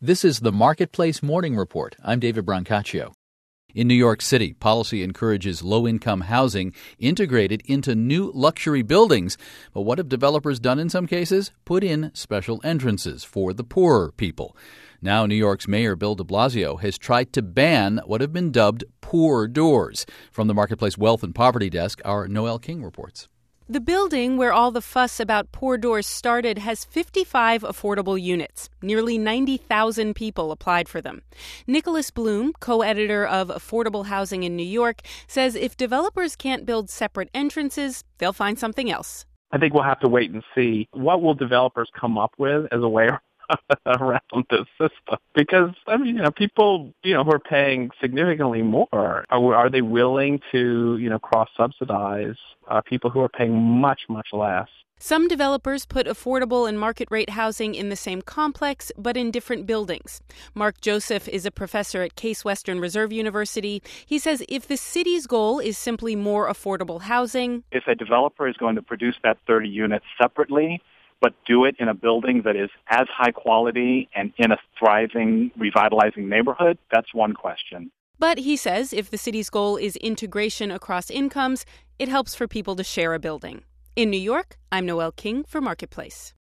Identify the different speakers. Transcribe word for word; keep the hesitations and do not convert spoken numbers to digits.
Speaker 1: This is the Marketplace Morning Report. I'm David Brancaccio. In New York City, policy encourages low-income housing integrated into new luxury buildings. But what have developers done in some cases? Put in special entrances for the poorer people. Now, New York's Mayor Bill de Blasio has tried to ban what have been dubbed poor doors. From the Marketplace Wealth and Poverty Desk, our Noel King reports.
Speaker 2: The building where all the fuss about poor doors started has fifty-five affordable units. Nearly ninety thousand people applied for them. Nicholas Bloom, co-editor of Affordable Housing in New York, says if developers can't build separate entrances, they'll find something else.
Speaker 3: I think we'll have to wait and see what will developers come up with as a way around this system. Because, I mean, you know, people, you know, who are paying significantly more, are, are they willing to, you know, cross-subsidize uh, people who are paying much, much less?
Speaker 2: Some developers put affordable and market-rate housing in the same complex, but in different buildings. Mark Joseph is a professor at Case Western Reserve University. He says if the city's goal is simply more affordable housing,
Speaker 4: if a developer is going to produce that thirty units separately, but do it in a building that is as high quality and in a thriving, revitalizing neighborhood, that's one question.
Speaker 2: But he says if the city's goal is integration across incomes, it helps for people to share a building. In New York, I'm Noel King for Marketplace.